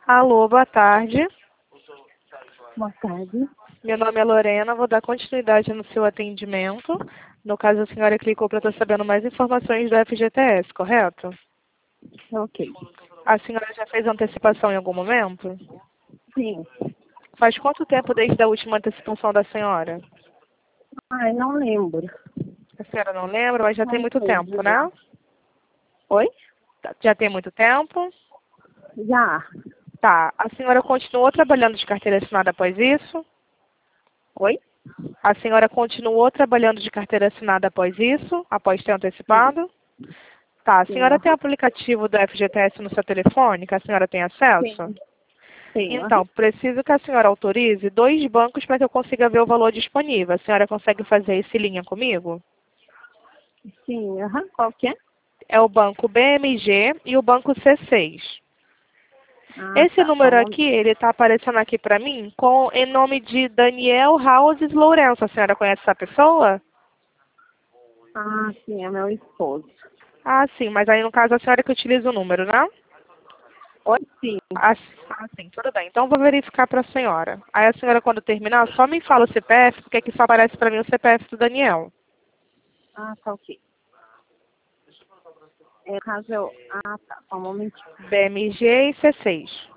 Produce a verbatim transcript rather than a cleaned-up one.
Alô, boa tarde. Boa tarde. Meu nome é Lorena, vou dar continuidade no seu atendimento. No caso, a senhora clicou para estar sabendo mais informações do F G T S, correto? Ok. A senhora já fez antecipação em algum momento? Sim. Faz quanto tempo desde a última antecipação da senhora? Ai, não lembro. A senhora não lembra, mas já tem Não muito sei tempo, né? dizer. Oi? Tá, já tem muito tempo? Já. Tá. A senhora continuou trabalhando de carteira assinada após isso? Oi? A senhora continuou trabalhando de carteira assinada após isso? Após ter Sim. antecipado? Tá. A Sim, senhora tem o aham. aplicativo do F G T S no seu telefone, que a senhora tem acesso? Sim. Sim, aham. Então, preciso que a senhora autorize dois bancos para que eu consiga ver o valor disponível. A senhora consegue fazer esse linha comigo? Sim, aham. Qual que é? É o banco B M G e o banco C seis. Ah, Esse tá. Só um número aqui, momento. ele está aparecendo aqui para mim com em nome de Daniel Houses Lourenço. A senhora conhece essa pessoa? Ah, sim, é meu esposo. Ah, sim, mas aí no caso a senhora que utiliza o número, né? Oi? Sim. Ah, ah, sim, tudo bem. Então vou verificar para a senhora. Aí a senhora, quando terminar, só me fala o C P F, porque aqui só aparece para mim o C P F do Daniel. Ah, tá ok. É, caso eu... Ah, tá. Só um momentinho. B M G e C seis.